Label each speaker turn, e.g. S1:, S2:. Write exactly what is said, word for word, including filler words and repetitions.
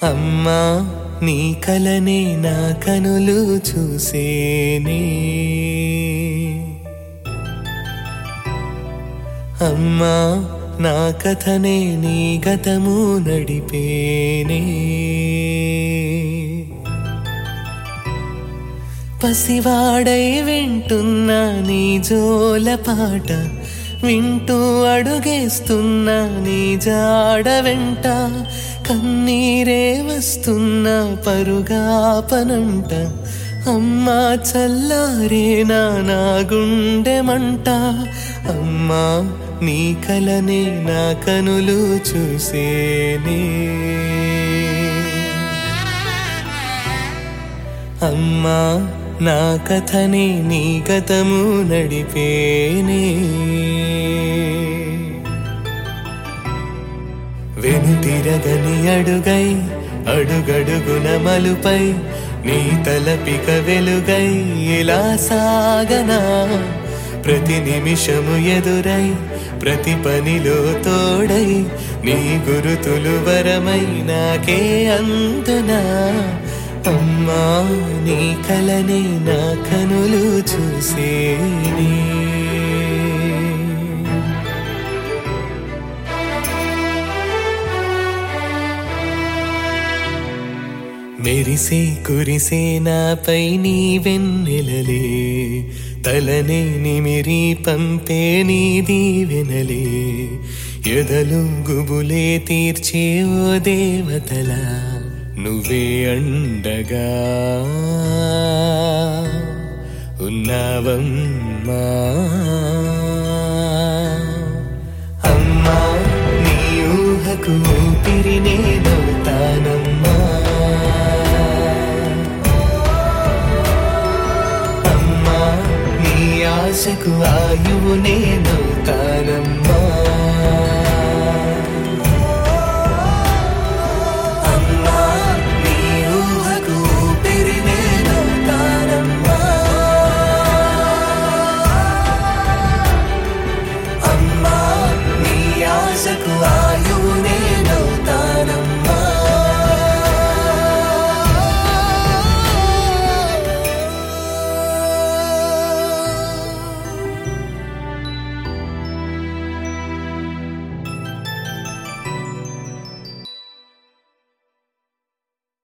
S1: అమ్మా నీ కలనే నా కనులు చూసేనే, అమ్మా నా కథనే నీ గతము నడిపేనే. పసివాడై వింటున్నా నీ జోల పాట, వింటూ అడుగేస్తున్నా నీ జాడ వెంట. కన్నీరే వస్తున్నా పరుగాపనంట, అమ్మా చల్లారేనా నా గుండె మంట. అమ్మా నీ కలనే నా కనులు చూసేనే, అమ్మా నా కథనే నీ గతము నడిపేనే. వెనుతిరగని అడుగై అడుగడుగున మలుపై, నీ తలపిక వెలుగై ఇలా సాగనా. ప్రతి నిమిషము ఎదురై ప్రతి పనిలో తోడై, నీ గురుతులు వరమై నాకే అందునా. అమ్మా నీ కలనే నా కనులు చూసేనే. మెరిసే కురిసే నాపై నీ వెన్నెలలే, తలనే నిమిరి పంపే నీ దీవెనలే. ఎదలు గుబులే తీర్చే ఓ దేవతలా నువ్వే అండగా ఉన్నావమ్మా. అమ్మా నీ ఊహకు ఊపిరి నేనవుతానమ్మా. అమ్మా నీ ఆశకు ఆయువు నేనవుతానమ్మా.